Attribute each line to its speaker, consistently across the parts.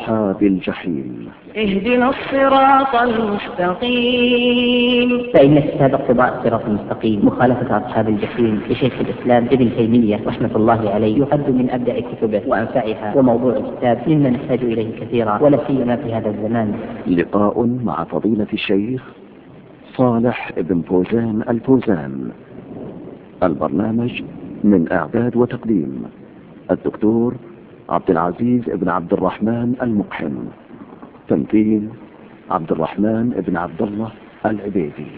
Speaker 1: أصحاب الجحيم.
Speaker 2: اهدنا الصراط المستقيم.
Speaker 3: فإن كتاب اقتضاء الصراط المستقيم مخالفة أصحاب الجحيم لشيخ الإسلام ابن تيمية رحمة الله عليه يعد من أبدع كتبه وأنفعها، وموضوع الكتاب مما نحتاج إليه كثيرا ولا سيما في هذا الزمان.
Speaker 1: لقاء مع فضيلة الشيخ صالح بن فوزان الفوزان. البرنامج من إعداد وتقديم الدكتور عبد العزيز بن عبد الرحمن المقحم. تمثيل عبد الرحمن بن عبد الله العبيدي.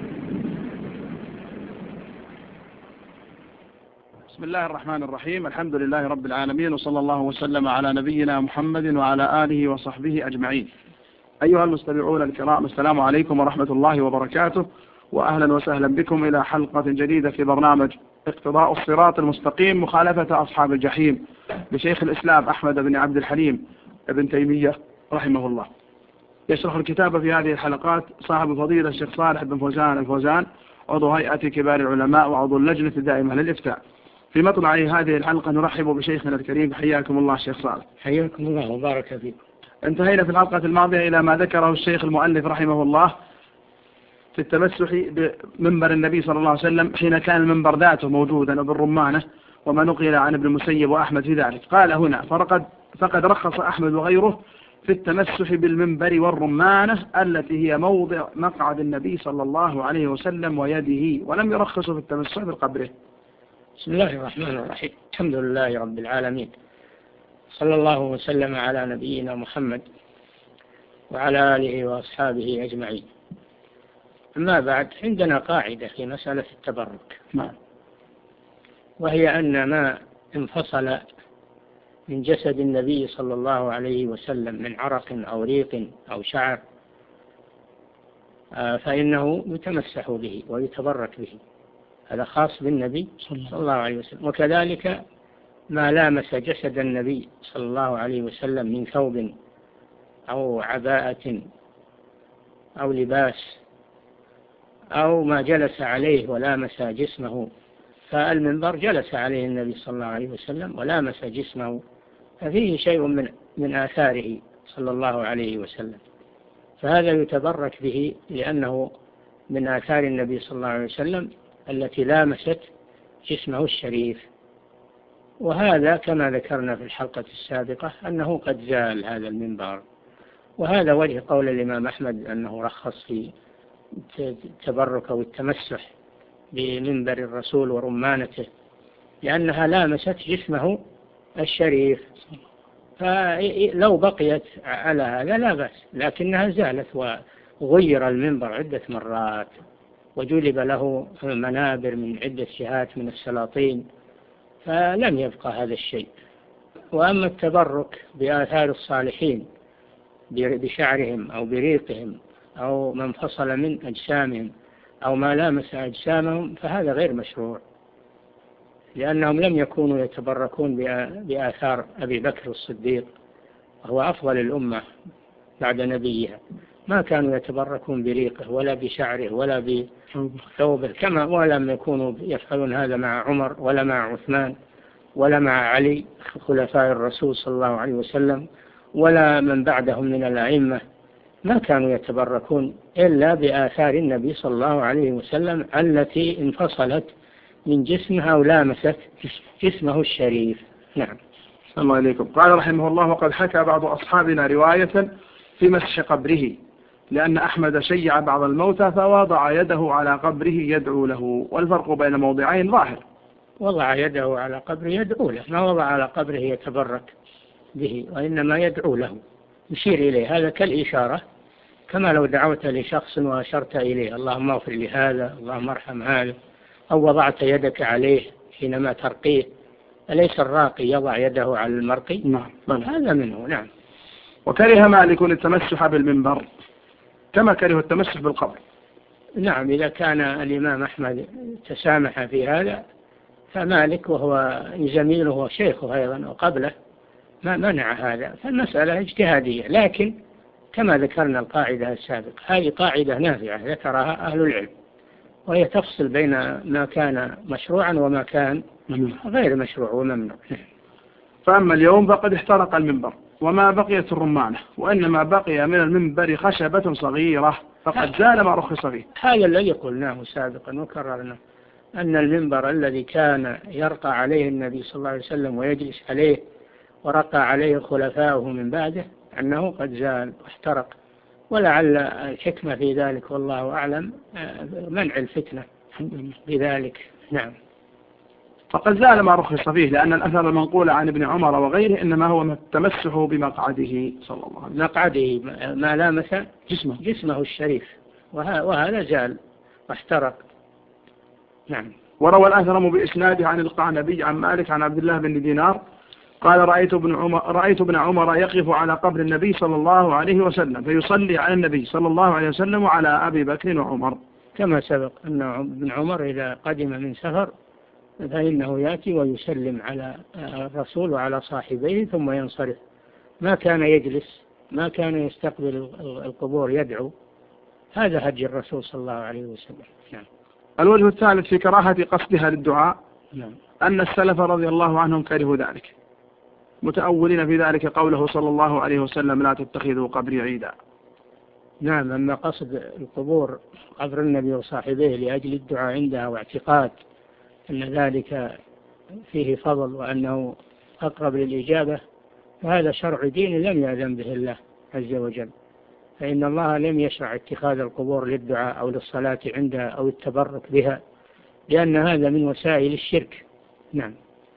Speaker 4: بسم الله الرحمن الرحيم. الحمد لله رب العالمين، وصلى الله وسلم على نبينا محمد وعلى آله وصحبه أجمعين. أيها المستمعون الكرام، السلام عليكم ورحمة الله وبركاته، وأهلا وسهلا بكم إلى حلقة جديدة في برنامج اقتضاء الصراط المستقيم مخالفة أصحاب الجحيم بشيخ الإسلام أحمد بن عبد الحليم ابن تيمية رحمه الله. يشرح الكتاب في هذه الحلقات صاحب فضيلة الشيخ صالح بن فوزان الفوزان، عضو هيئة كبار العلماء وعضو اللجنة الدائمة للإفتاء. في مطلع هذه الحلقة نرحب بشيخنا الكريم. حياكم الله الشيخ صالح.
Speaker 5: حياكم الله وبارك فيكم.
Speaker 4: انتهينا في الحلقة الماضية إلى ما ذكره الشيخ المؤلف رحمه الله في التمسح بمنبر النبي صلى الله عليه وسلم حين كان المنبر ذاته موجودا بالرمانة، وما نقل عن ابن المسيب وأحمد في ذلك. قال هنا: فقد رخص أحمد وغيره في التمسح بالمنبر والرمانة التي هي موضع مقعد النبي صلى الله عليه وسلم ويده، ولم يرخص في التمسح بقبره.
Speaker 5: بسم الله الرحمن الرحيم. الحمد لله رب العالمين، صلى الله وسلم على نبينا محمد وعلى آله وأصحابه أجمعين. أما بعد، عندنا قاعدة في مسألة التبرك، وهي أن ما انفصل من جسد النبي صلى الله عليه وسلم من عرق أو ريق أو شعر فإنه يتمسح به ويتبرك به. هذا خاص بالنبي صلى الله عليه وسلم. وكذلك ما لامس جسد النبي صلى الله عليه وسلم من ثوب أو عباءة أو لباس أو ما جلس عليه ولامس جسمه، فالمنبر جلس عليه النبي صلى الله عليه وسلم ولامس جسمه، ففيه شيء من آثاره صلى الله عليه وسلم، فهذا يتبرك به لأنه من آثار النبي صلى الله عليه وسلم التي لامست جسمه الشريف. وهذا كما ذكرنا في الحلقة السابقة أنه قد زال هذا المنبر، وهذا وجه قول الإمام أحمد أنه رخص في التبرك أو التمسح بمنبر الرسول ورمانته، لأنها لامست جسمه الشريف. فلو بقيت على هذا لا بأس، لكنها زالت وغير المنبر عدة مرات وجلب له منابر من عدة جهات من السلاطين، فلم يبقى هذا الشيء. وأما التبرك بآثار الصالحين بشعرهم أو بريقهم أو ما انفصل من أجسامهم أو ما لامس أجسامهم فهذا غير مشروع، لأنهم لم يكونوا يتبركون بآثار أبي بكر الصديق وهو أفضل الأمة بعد نبيها، ما كانوا يتبركون بريقه ولا بشعره ولا بثوبه، كما ولم يكونوا يفعلون هذا مع عمر ولا مع عثمان ولا مع علي خلفاء الرسول صلى الله عليه وسلم ولا من بعدهم من الأئمة، ما كانوا يتبركون إلا بآثار النبي صلى الله عليه وسلم التي انفصلت من جسمها ولامست جسمه الشريف. نعم.
Speaker 4: السلام الله عليكم. قال رحمه الله: وقد حكى بعض أصحابنا رواية في مسح قبره، لأن أحمد شيع بعض الموتى فوضع يده على قبره يدعو له، والفرق بين موضعين ظاهر.
Speaker 5: وضع يده على قبره يدعو له، ما وضع على قبره يتبرك به، وإنما يدعو له، يشير إليه. هذا كالإشارة، كما لو دعوت لشخص وأشرت إليه: اللهم اغفر لهذا، اللهم ارحم هذا، أو وضعت يدك عليه حينما ترقيه. أليس الراقي يضع يده على المرقي؟
Speaker 4: نعم.
Speaker 5: هذا منه. نعم.
Speaker 4: وكره مالك التمسح بالمنبر كما كره التمسح بالقبر.
Speaker 5: نعم، إذا كان الإمام أحمد تسامح في هذا، فمالك وهو زميله وشيخه أيضا وقبله ما منع هذا، فالمسألة اجتهادية. لكن كما ذكرنا القاعدة السابقة، هذه قاعدة نافعة ذكرها أهل العلم، وهي تفصل بين ما كان مشروعا وما كان غير مشروع وممنوع.
Speaker 4: فأما اليوم فقد احترق المنبر وما بقيت الرمانة، وإنما بقي من المنبر خشبة صغيرة فقد زال ما رخص فيه.
Speaker 5: هذا الذي قلناه سابقا وكررنا، أن المنبر الذي كان يرقى عليه النبي صلى الله عليه وسلم ويجلس عليه ورقى عليه خلفاؤه من بعده أنه قد زال واحترق، ولعل الحكمة في ذلك والله أعلم منع الفتنة بذلك. نعم.
Speaker 4: فقد زال ما رخص فيه، لأن الأثر المنقول عن ابن عمر وغيره إنما هو التمسح بمقعده صلى الله عليه وسلم،
Speaker 5: مقعده ما لامس جسمه الشريف، وهذا زال واحترق. نعم.
Speaker 4: وروى الأثرم بإسناده عن القعنبي عن مالك عن عبد الله بن دينار قال رأيت ابن عمر يقف على قبر النبي صلى الله عليه وسلم فيصلي على النبي صلى الله عليه وسلم وعلى أبي بكر وعمر.
Speaker 5: كما سبق أن ابن عمر إذا قدم من سفر فإنه يأتي ويسلم على الرسول وعلى صاحبيه ثم ينصرف، ما كان يجلس، ما كان يستقبل القبور يدعو. هذا هدي الرسول صلى الله عليه وسلم. نعم.
Speaker 4: الوجه الثالث في كراهة قصدها للدعاء
Speaker 5: نعم.
Speaker 4: أن السلف رضي الله عنهم كرهوا ذلك، متأولين في ذلك قوله صلى الله عليه وسلم لا تتخذوا قبري عيدا.
Speaker 5: نعم. أما قصد القبور قبر النبي وصاحبيه لأجل الدعاء عندها واعتقاد أن ذلك فيه فضل وأنه أقرب للإجابة، فهذا شرع دين لم يأذن به الله عز وجل، فإن الله لم يشرع اتخاذ القبور للدعاء أو للصلاة عندها أو التبرك بها، لأن هذا من وسائل الشرك. نعم.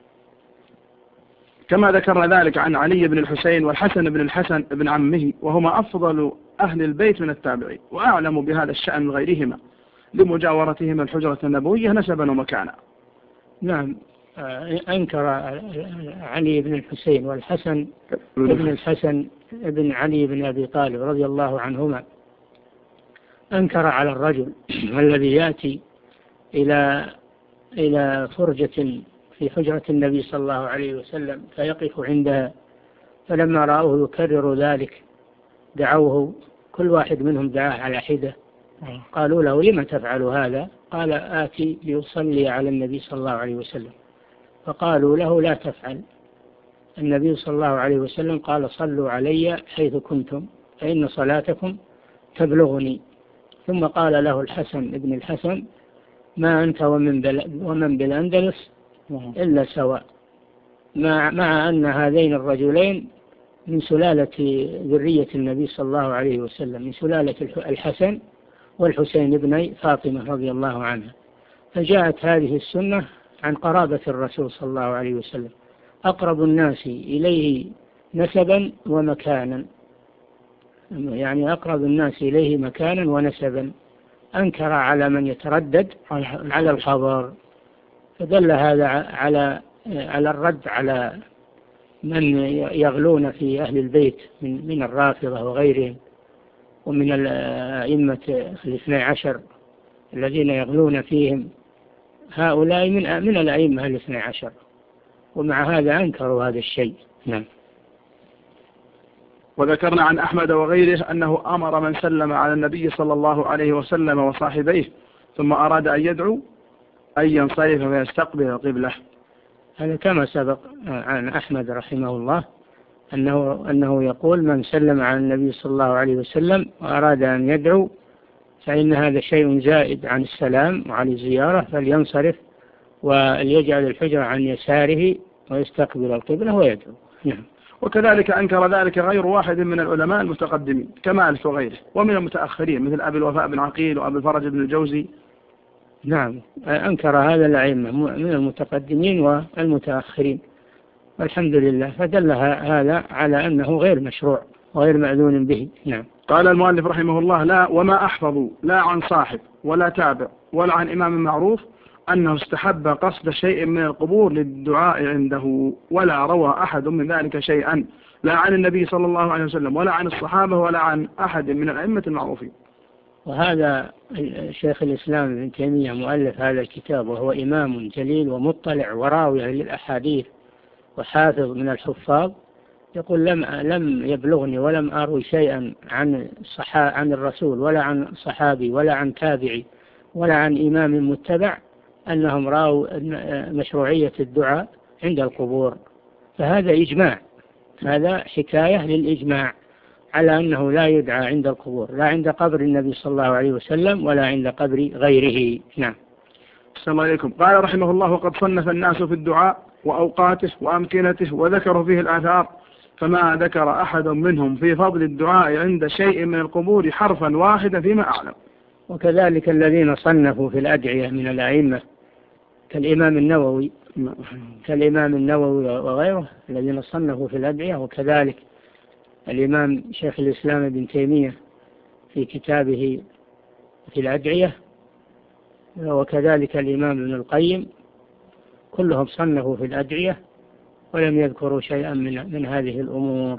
Speaker 4: كما ذكرنا ذلك عن علي بن الحسين والحسن بن الحسن بن عمه، وهما أفضل أهل البيت من التابعين وأعلم بهذا الشأن من غيرهما لمجاورتهما الحجرة النبوية نسبا ومكانا.
Speaker 5: نعم. أنكر علي بن الحسين والحسن بن الحسن بن علي بن أبي طالب رضي الله عنهما، أنكر على الرجل الذي يأتي إلى فرجة في حجرة النبي صلى الله عليه وسلم فيقف عندها، فلما رأوه يكرر ذلك دعوه، كل واحد منهم دعاه على حدة، قالوا له لما تفعل هذا؟ قال آتي ليصلي على النبي صلى الله عليه وسلم، فقالوا له لا تفعل، النبي صلى الله عليه وسلم قال صلوا علي حيث كنتم فإن صلاتكم تبلغني. ثم قال له الحسن ابن الحسن ما أنت ومن بالأندلس إلا سواء، مع أن هذين الرجلين من سلالة ذرية النبي صلى الله عليه وسلم، من سلالة الحسن والحسين ابني فاطمة رضي الله عنها. فجاءت هذه السنة عن قرابة الرسول صلى الله عليه وسلم، أقرب الناس إليه نسبا ومكانا، يعني أقرب الناس إليه مكانا ونسبا، أنكر على من يتردد على الخبر، فدل هذا على الرد على من يغلون في أهل البيت من الرافضة وغيرهم ومن الأئمة الاثني عشر الذين يغلون فيهم، هؤلاء من الأئمة الاثني عشر، ومع هذا أنكروا هذا الشيء. نعم.
Speaker 4: وذكرنا عن أحمد وغيره أنه أمر من سلم على النبي صلى الله عليه وسلم وصاحبيه ثم أراد أن يدعو أن ينصرف ويستقبل القبلة.
Speaker 5: هذا كما سبق عن أحمد رحمه الله أنه يقول من سلم على النبي صلى الله عليه وسلم وأراد أن يدعو فإن هذا شيء زائد عن السلام وعن الزيارة، فلينصرف وليجعل الحجرة عن يساره ويستقبل القبلة ويدعو. نعم.
Speaker 4: وكذلك أنكر ذلك غير واحد من العلماء المتقدمين كمالك وغيره، ومن المتأخرين مثل أبي الوفاء بن عقيل وأبي الفرج بن الجوزي.
Speaker 5: نعم. أنكر هذا الأئمة من المتقدمين والمتأخرين، والحمد لله، فدل هذا على أنه غير مشروع وغير مأذون به. نعم.
Speaker 4: قال المؤلف رحمه الله لا وما أحفظوا لا عن صاحب ولا تابع ولا عن إمام معروف أنه استحب قصد شيء من القبور للدعاء عنده، ولا روى أحد من ذلك شيئا لا عن النبي صلى الله عليه وسلم ولا عن الصحابة ولا عن أحد من الأئمة المعروفين.
Speaker 5: وهذا شيخ الإسلام ابن تيمية مؤلف هذا الكتاب، وهو إمام جليل ومطلع وراوي للأحاديث وحافظ من الحفاظ، يقول لم يبلغني ولم أروي شيئا عن الرسول ولا عن صحابي ولا عن تابعي ولا عن إمام متبع أنهم رأوا مشروعية الدعاء عند القبور، فهذا هذا حكاية للإجماع على أنه لا يدعى عند القبور، لا عند قبر النبي صلى الله عليه وسلم ولا عند قبر غيره. نعم.
Speaker 4: السلام عليكم. قال رحمه الله: وقد صنف الناس في الدعاء وأوقاته وأمكنته وذكروا فيه الآثار، فما ذكر أحد منهم في فضل الدعاء عند شيء من القبور حرفا واحدا فيما أعلم.
Speaker 5: وكذلك الذين صنفوا في الأدعية من الأئمة كالإمام النووي وغيره الذين صنفوا في الأدعية، وكذلك الإمام شيخ الإسلام ابن تيمية في كتابه في الأدعية، وكذلك الإمام ابن القيم، كلهم صنفوا في الأدعية ولم يذكروا شيئا من هذه الأمور.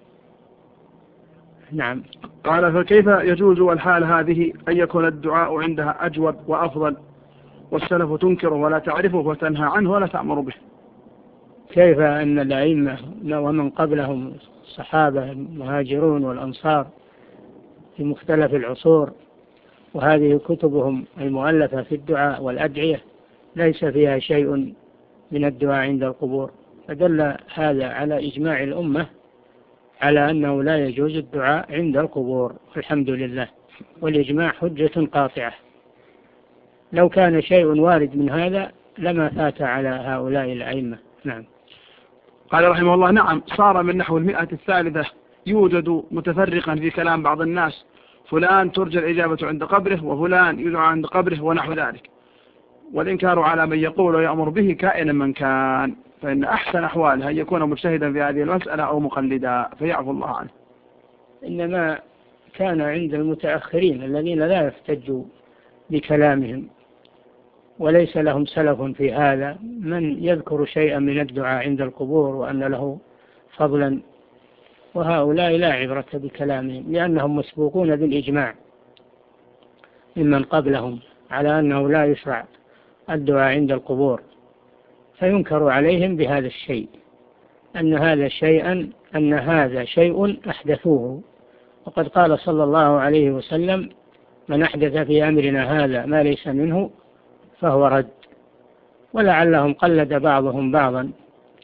Speaker 5: نعم.
Speaker 4: قال: فكيف يجوز والحال هذه أن يكون الدعاء عندها أجود وأفضل والسلف تنكره ولا تعرفه وتنهى عنه ولا تأمر به؟
Speaker 5: كيف أن الأئمة ومن قبلهم الصحابة المهاجرون والأنصار في مختلف العصور، وهذه كتبهم المؤلفة في الدعاء والأدعية ليس فيها شيء من الدعاء عند القبور، فدل هذا على إجماع الأمة على أنه لا يجوز الدعاء عند القبور، الحمد لله، والإجماع حجة قاطعة. لو كان شيء وارد من هذا لما فات على هؤلاء الأئمة. نعم.
Speaker 4: قال رحمه الله: نعم، صار من نحو 100 الثالثة يوجد متفرقا في كلام بعض الناس، فلان ترجى الإجابة عند قبره وفلان يدعى عند قبره ونحو ذلك، والإنكار على من يقول ويأمر به كائنا من كان، فإن أحسن أحواله أن يكون مجتهدا في هذه المسألة أو مقلدا فيعفو الله عنه.
Speaker 5: إنما كان عند المتأخرين الذين لا يحتجوا بكلامهم وليس لهم سلف في هذا من يذكر شيئا من الدعاء عند القبور وأن له فضلا، وهؤلاء لا عبرة بكلامهم لأنهم مسبوقون بالإجماع ممن قبلهم على أنه لا يشرع الدعاء عند القبور، فينكر عليهم بهذا الشيء أن هذا شيء أحدثوه. وقد قال صلى الله عليه وسلم: من أحدث في أمرنا هذا ما ليس منه فهو رد. ولعلهم قلد بعضهم بعضا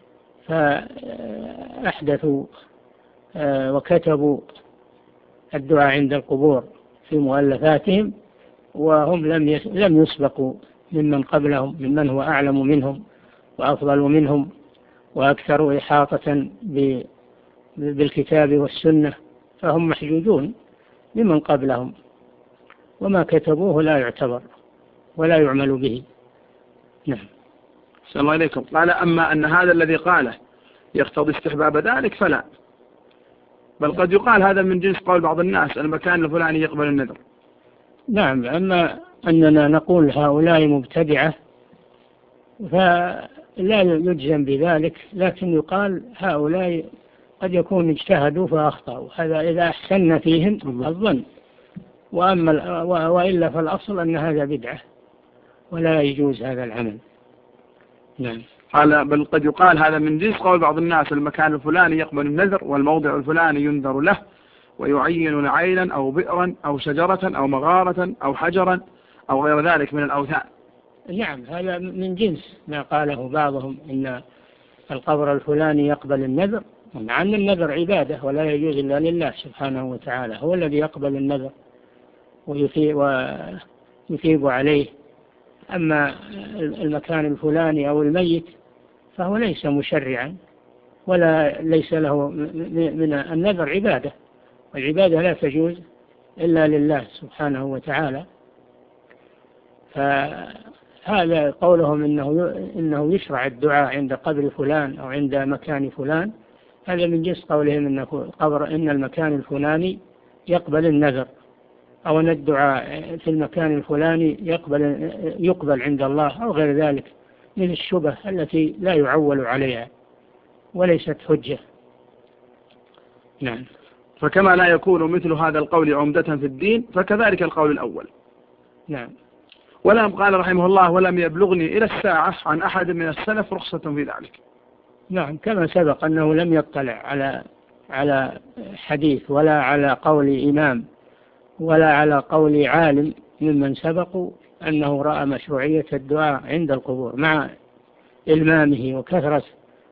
Speaker 5: فأحدثوا وكتبوا الدعاء عند القبور في مؤلفاتهم، وهم لم يسبقوا ممن قبلهم، ممن هو أعلم منهم وأفضل منهم وأكثر إحاطة بالكتاب والسنة، فهم محجوجون ممن قبلهم، وما كتبوه لا يعتبر ولا يعمل به. نعم.
Speaker 4: السلام الله عليكم. قال: أما أن هذا الذي قاله يقتضي استحباب ذلك فلا، بل قد يقال هذا من جنس قول بعض الناس المكان الفلاني يقبل النذر.
Speaker 5: نعم. أما أننا نقول هؤلاء مبتدعة فلا يجزم بذلك، لكن يقال هؤلاء قد يكون اجتهدوا فأخطأوا، هذا إذا أحسن فيهم الظن، وإلا فالأصل أن هذا بدعة ولا يجوز هذا العمل. نعم.
Speaker 4: قال: بل قد يقال هذا من جنس قول بعض الناس المكان الفلاني يقبل النذر والموضع الفلاني ينذر له، ويعين عينا أو بئرا أو شجرة أو مغارة أو حجرا أو غير ذلك من الأوثان.
Speaker 5: نعم، هذا من جنس ما قاله بعضهم إن القبر الفلاني يقبل النذر، مع أن النذر عبادة ولا يجوز إلا لله سبحانه وتعالى، هو الذي يقبل النذر ويثيب عليه. أما المكان الفلاني أو الميت فهو ليس مشرعا ولا ليس له من النذر عبادة، والعبادة لا تجوز إلا لله سبحانه وتعالى. فهذا قولهم إنه يشرع الدعاء عند قبر فلان أو عند مكان فلان، هذا من جنس قولهم إن المكان الفلاني يقبل النذر، أو أن الدعاء في المكان الفلاني يقبل عند الله أو غير ذلك من الشبه التي لا يعول عليها وليست حجة. نعم.
Speaker 4: فكما لا يكون مثل هذا القول عمدة في الدين فكذلك القول الأول.
Speaker 5: نعم.
Speaker 4: ولم قال رحمه الله: ولم يبلغني إلى الساعة عن أحد من السلف رخصة في ذلك.
Speaker 5: نعم، كما سبق أنه لم يطلع على حديث ولا على قول إمام ولا على قول عالم ممن سبقوا أنه رأى مشروعية الدعاء عند القبور، مع إلمامه وكثرة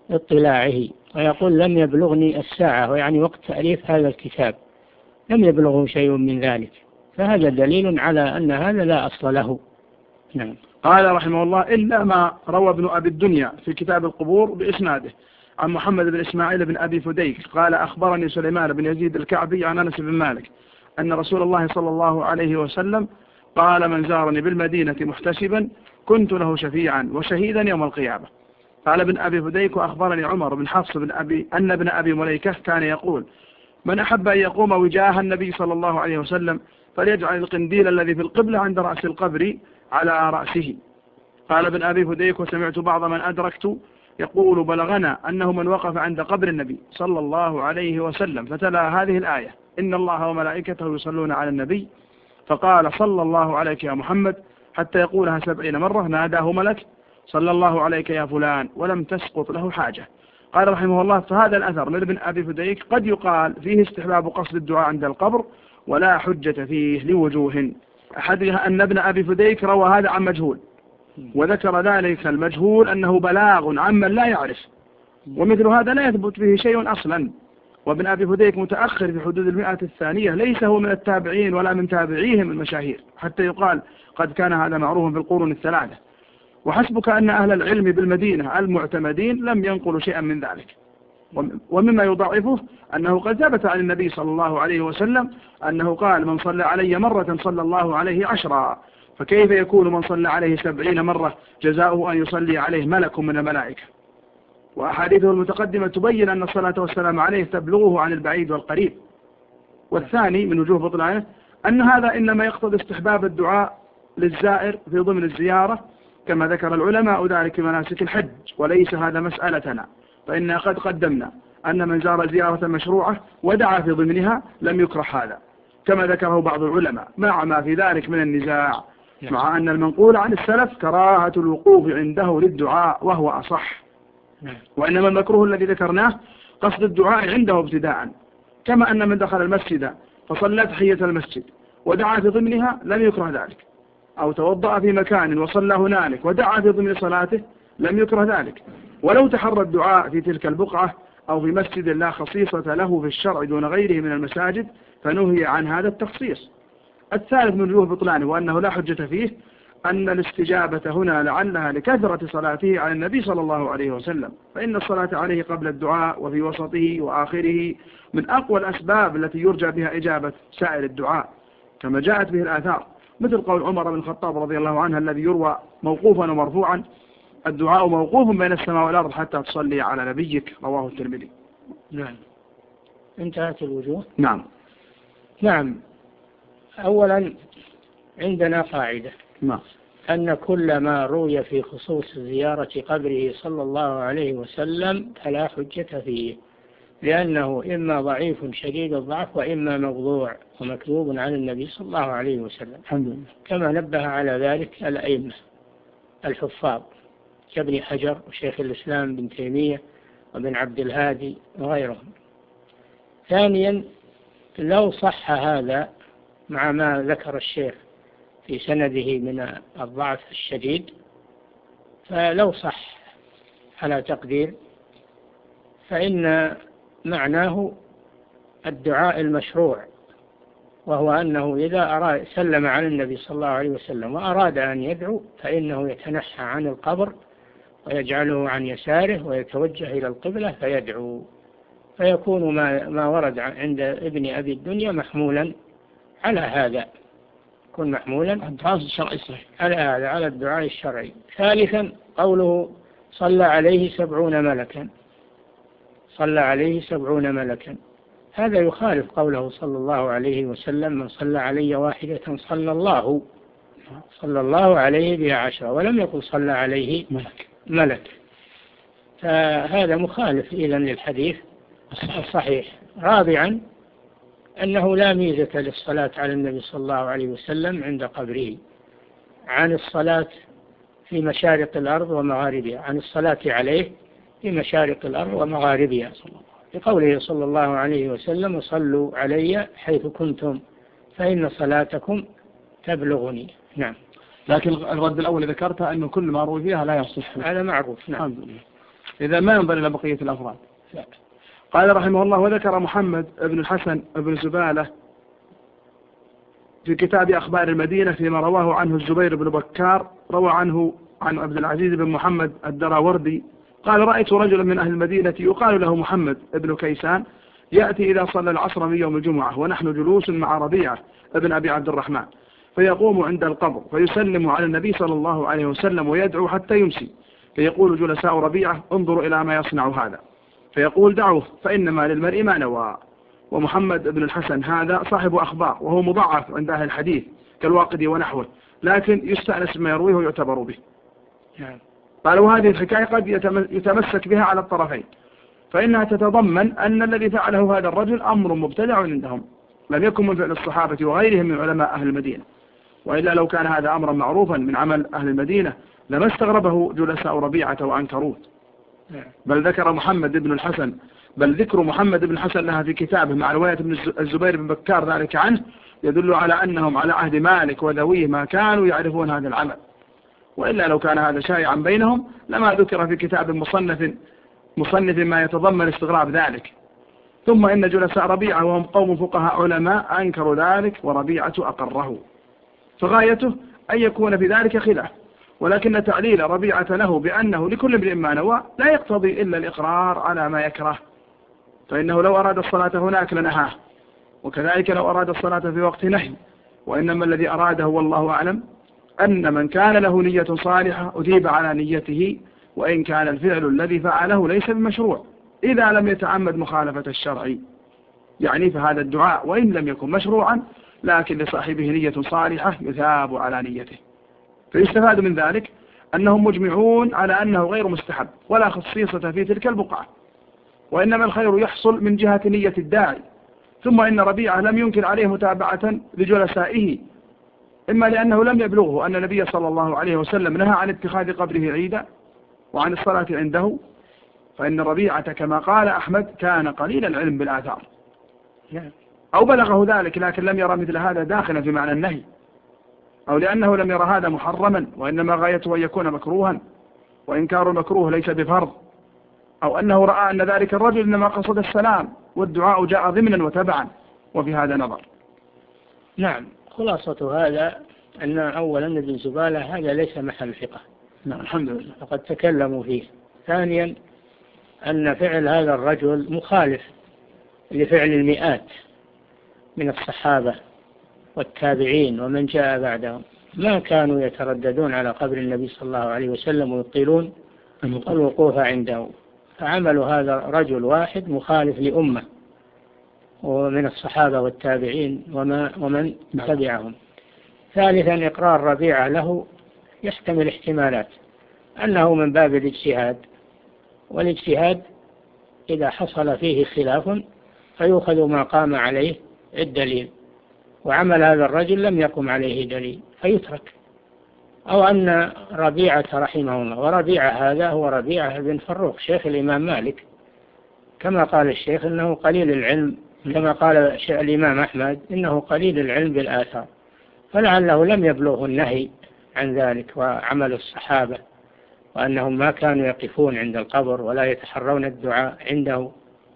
Speaker 5: اطلاعه، ويقول لم يبلغني الساعة، ويعني وقت تأليف هذا الكتاب لم يبلغه شيء من ذلك، فهذا دليل على أن هذا لا أصل له. نعم.
Speaker 4: قال رحمه الله: إلا ما روى ابن أبي الدنيا في كتاب القبور بإسناده عن محمد بن إسماعيل بن أبي فديك قال: أخبرني سليمان بن يزيد الكعبي عن أنس بن مالك أن رسول الله صلى الله عليه وسلم قال: من زارني بالمدينة محتسبا كنت له شفيعا وشهيدا يوم القيامة. قال ابن أبي فديك: وأخبرني عمر بن حفص أن ابن أبي مليكة كان يقول: من أحب أن يقوم وجاه النبي صلى الله عليه وسلم فليجعل القنديل الذي في القبلة عند رأس القبر على رأسه. قال ابن أبي فديك: وسمعت بعض من أدركت يقول: بلغنا أنه من وقف عند قبر النبي صلى الله عليه وسلم فتلا هذه الآية: إن الله وملائكته يصلون على النبي، فقال: صلى الله عليك يا محمد، حتى يقولها 70 مرة، ناداه ملك: صلى الله عليك يا فلان، ولم تسقط له حاجة. قال رحمه الله: فهذا الأثر لابن أبي فديك قد يقال فيه استحباب قصد الدعاء عند القبر، ولا حجة فيه لوجوه. أحدها أن ابن أبي فديك روى هذا عن مجهول، وذكر ذلك المجهول أنه بلاغ عمن لا يعرف، ومثل هذا لا يثبت به شيء أصلا. وابن أبي فديك متأخر في حدود 100 الثانية، ليس هو من التابعين ولا من تابعيهم المشاهير حتى يقال قد كان هذا معروف في القرون الثلاثة. وحسبك أن أهل العلم بالمدينة المعتمدين لم ينقلوا شيئا من ذلك. ومما يضعفه أنه قد ثبت عن النبي صلى الله عليه وسلم أنه قال: من صلى علي مرة صلى الله عليه 10، فكيف يكون من صلى عليه 70 مرة جزاؤه أن يصلي عليه ملك من الملائكة؟ وأحاديثه المتقدمة تبين أن الصلاة والسلام عليه تبلغه عن البعيد والقريب. والثاني من وجوه بطلانه أن هذا إنما يقتضي استحباب الدعاء للزائر في ضمن الزيارة، كما ذكر العلماء ذلك في مناسك الحج، وليس هذا مسألتنا، فإننا قد قدمنا أن من زار زيارة مشروعة ودعا في ضمنها لم يكره هذا، كما ذكره بعض العلماء، مع ما في ذلك من النزاع، مع أن المنقول عن السلف كراهة الوقوف عنده للدعاء وهو أصح. وإنما المكروه الذي ذكرناه قصد الدعاء عنده ابتداء، كما أن من دخل المسجد فصلى تحية المسجد ودعا في ضمنها لم يكره ذلك، أو توضأ في مكان وصلى هنالك ودعا في ضمن صلاته لم يكره ذلك، ولو تحرى الدعاء في تلك البقعة أو في مسجد لا خصيصة له في الشرع دون غيره من المساجد فنهي عن هذا التخصيص. الثالث من وجوه بطلانه وأنه لا حجة فيه أن الاستجابة هنا لعلها لكثرة صلاته على النبي صلى الله عليه وسلم، فإن الصلاة عليه قبل الدعاء وفي وسطه وآخره من أقوى الأسباب التي يرجى بها إجابة سائر الدعاء، كما جاءت به الآثار، مثل قول عمر بن الخطاب رضي الله عنه الذي يروى موقوفا ومرفوعا: الدعاء موقوف بين السماء والأرض حتى تصلي على نبيك، رواه الترمذي.
Speaker 5: نعم. انتهت الوجوه.
Speaker 4: نعم.
Speaker 5: نعم. أولا عندنا قاعدة:
Speaker 4: نعم.
Speaker 5: أن كل ما روي في خصوص زيارة قبره صلى الله عليه وسلم فلا حجة فيه، لأنه إما ضعيف شديد الضعف وإما موضوع ومكذوب عن النبي صلى الله عليه وسلم،
Speaker 4: الحمد لله،
Speaker 5: كما نبه على ذلك الأئمة الحفاظ كابن حجر وشيخ الإسلام بن تيمية وابن عبد الهادي وغيرهم. ثانيا، لو صح هذا مع ما ذكر الشيخ في سنده من الضعف الشديد، فلو صح على تقدير فإن معناه الدعاء المشروع، وهو أنه إذا سلم على النبي صلى الله عليه وسلم وأراد أن يدعو فإنه يتنحى عن القبر ويجعله عن يساره ويتوجه إلى القبلة فيدعو، فيكون ما ورد عند ابن أبي الدنيا محمولا على هذا، يكون محمولا على الدعاء الشرعي. ثالثا، قوله صلى عليه 70 ملكا، صلى عليه 70 ملكا، هذا يخالف قوله صلى الله عليه وسلم: من صلى علي واحدة صلى الله عليه بها 10، ولم يقل صلى عليه ملك. فهذا مخالف إذن للحديث الصحيح. رابعا، أنه لا ميزة للصلاة على النبي صلى الله عليه وسلم عند قبره عن الصلاة في مشارق الأرض ومغاربها، عن الصلاة عليه في مشارق الأرض ومغاربها، لقوله صلى الله عليه وسلم: وصلوا علي حيث كنتم فإن صلاتكم تبلغني. نعم.
Speaker 4: لكن الرد الأول ذكرته أنه كل ما روي فيها لا يصح،
Speaker 5: هذا معروف. نعم.
Speaker 4: إذا ما ينظر إلى بقية الأفراد. قال رحمه الله: وذكر محمد بن الحسن بن زبالة في كتاب أخبار المدينة فيما رواه عنه الزبير بن بكار، روى عنه عن عبد العزيز بن محمد الدراوردي قال: رأيت رجلا من أهل المدينة يقال له محمد بن كيسان يأتي إذا صلى العصر من يوم الجمعة ونحن جلوس مع ربيعة ابن أبي عبد الرحمن، فيقوم عند القبر فيسلم على النبي صلى الله عليه وسلم ويدعو حتى يمسي، فيقول جلساء ربيعة: انظروا إلى ما يصنع هذا، فيقول: دعوه فإنما للمرء ما نوى. ومحمد بن الحسن هذا صاحب أخبار وهو مضعف عند أهل الحديث كالواقدي ونحوه، لكن يستأنس بما يرويه ويعتبر به. قال: وهذه الحكاية قد يتمسك بها على الطرفين، فإنها تتضمن أن الذي فعله هذا الرجل أمر مبتدع عندهم لم يكن من فعل الصحابة وغيرهم من علماء أهل المدينة، وإلا لو كان هذا أمرا معروفا من عمل أهل المدينة لما استغربه جلساء ربيعة وأنكروه. بل ذكر محمد بن الحسن ذكر محمد بن الحسن لها في كتابه مع رواية الزبير بن بكار ذلك عنه يدل على أنهم على عهد مالك وذويه ما كانوا يعرفون هذا العمل، وإلا لو كان هذا شائعا بينهم لما ذكر في كتاب مصنف ما يتضمن استغراب ذلك. ثم إن جلساء ربيعة وهم قوم فقهاء علماء أنكروا ذلك وربيعة أقره، فغايته أن يكون في ذلك خلاف، ولكن تعليل ربيعة له بأنه لكل امرئ ما نوى لا يقتضي إلا الإقرار على ما يكره، فإنه لو أراد الصلاة هناك لنهاه، وكذلك لو أراد الصلاة في وقت نهي، وإنما الذي أراده والله أعلم أن من كان له نية صالحة أثيب على نيته، وإن كان الفعل الذي فعله ليس بمشروع إذا لم يتعمد مخالفة الشرع، يعني فهذا الدعاء وإن لم يكن مشروعا لكن لصاحبه نية صالحة يثاب على نيته. فيستفاد من ذلك أنهم مجمعون على أنه غير مستحب ولا خصيصة في تلك البقعة، وإنما الخير يحصل من جهة نية الداعي. ثم إن ربيعة لم ينكر عليه متابعة لجلسائه، إما لأنه لم يبلغه أن النبي صلى الله عليه وسلم نهى عن اتخاذ قبره عيدا وعن الصلاة عنده، فإن ربيعة كما قال أحمد كان قليل العلم بالآثار، أو بلغه ذلك لكن لم يرى مثل هذا داخلا في معنى النهي، أو لأنه لم يرى هذا محرما وإنما غايته أن يكون مكروها، وإنكار المكروه ليس بفرض، أو أنه رأى أن ذلك الرجل إنما قصد السلام والدعاء جاء ضمنا وتبعا، وفي هذا نظر.
Speaker 5: نعم، خلاصة هذا أن أولا ابن زبالة هذا ليس محل ثقة.
Speaker 4: نعم الحمد لله،
Speaker 5: فقد تكلموا فيه. ثانيا أن فعل هذا الرجل مخالف لفعل المئات من الصحابة والتابعين ومن جاء بعدهم، ما كانوا يترددون على قبر النبي صلى الله عليه وسلم ويطيلون الوقوف عنده، فعمل هذا رجل واحد مخالف لأمة ومن الصحابة والتابعين ومن تبعهم. ثالثا إقرار ربيعة له يحتمل احتمالات، أنه من باب الاجتهاد، والاجتهاد إذا حصل فيه خلاف فيؤخذ ما قام عليه الدليل، وعمل هذا الرجل لم يقم عليه دليل فيترك. أو أن ربيعة رحمه الله، وربيعة هذا هو ربيعة بن فروخ شيخ الإمام مالك، كما قال الشيخ إنه قليل العلم، كما قال الإمام أحمد إنه قليل العلم بالآثار، فلعله لم يبلغه النهي عن ذلك وعمل الصحابة، وأنهم ما كانوا يقفون عند القبر ولا يتحرون الدعاء عنده.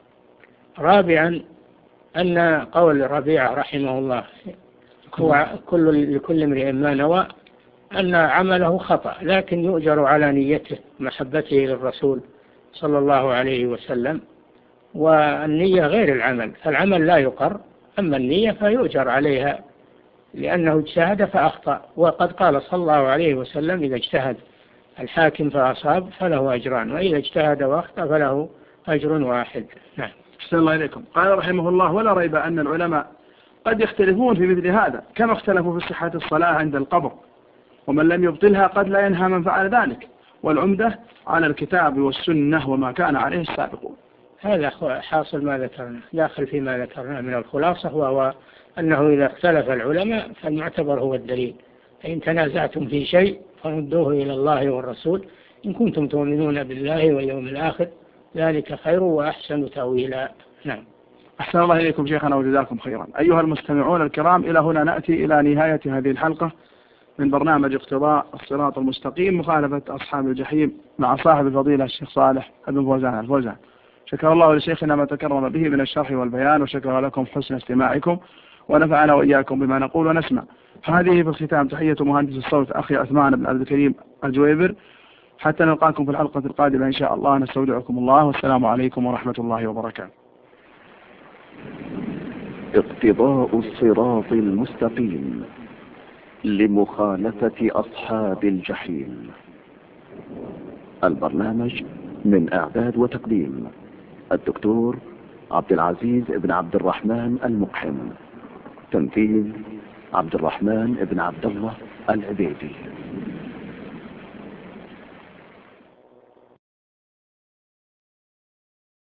Speaker 5: رابعا أن قول ربيعة رحمه الله هو لكل امرئ ما نوى، أن عمله خطأ لكن يؤجر على نيته محبته للرسول صلى الله عليه وسلم، والنية غير العمل، فالعمل لا يقر، أما النية فيؤجر عليها لأنه اجتهد فأخطأ، وقد قال صلى الله عليه وسلم إذا اجتهد الحاكم فأصاب فله أجران، وإذا اجتهد وأخطأ فله أجر واحد. نعم.
Speaker 4: أحسن الله إليكم. قال رحمه الله: ولا ريب أن العلماء قد يختلفون في مثل هذا، كما اختلفوا في صحة الصلاة عند القبر، ومن لم يبطلها قد لا ينهى من فعل ذلك، والعمدة على الكتاب والسنة وما كان عليه السابقون.
Speaker 5: هذا حاصل ما ذكرنا، داخل فيما ذكرنا من الخلاصة، وهو أنه إذا اختلف العلماء فالمعتبر هو الدليل، فإن تنازعتم في شيء فردوه إلى الله والرسول إن كنتم تؤمنون بالله واليوم الآخر، ذلك خير وأحسن تأويلا. نعم.
Speaker 4: أحسن الله إليكم شيخنا وجزاكم خيرا. أيها المستمعون الكرام، إلى هنا نأتي إلى نهاية هذه الحلقة من برنامج اقتضاء الصراط المستقيم مخالفة أصحاب الجحيم مع صاحب الفضيلة الشيخ صالح بن فوزان الفوزان. شكر الله لشيخنا ما تكرم به من الشرح والبيان، وشكر لكم حسن استماعكم، ونفعنا وإياكم بما نقول ونسمع. هذه في الختام تحية مهندس الصوت أخي عثمان بن عبد الكريم الجويبر، حتى نلقاكم في الحلقة القادمة إن شاء الله. نستودعكم الله، والسلام عليكم ورحمة الله وبركاته.
Speaker 1: اقتضاء الصراط المستقيم لمخالفة أصحاب الجحيم. البرنامج من إعداد وتقديم الدكتور عبد العزيز بن عبد الرحمن المقحم. تنفيذ عبد الرحمن بن عبد الله العبيدي.